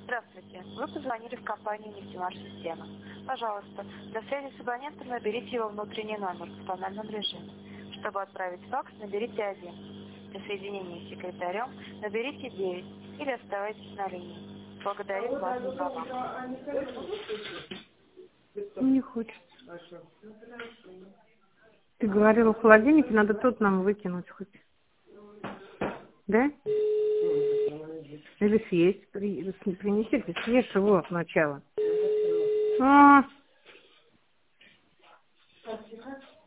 Здравствуйте. Вы позвонили в компанию «Нефтемаш Система». Пожалуйста, для связи с абонентом наберите его внутренний номер в тональном режиме. Чтобы отправить факс, наберите 1. Для соединения с секретарем наберите 9 или оставайтесь на линии. Благодарю вас за звонок. Не хочет. Ты говорила, в холодильнике надо тут нам выкинуть хоть. Да? Или съесть. Принесите, съешь его сначала.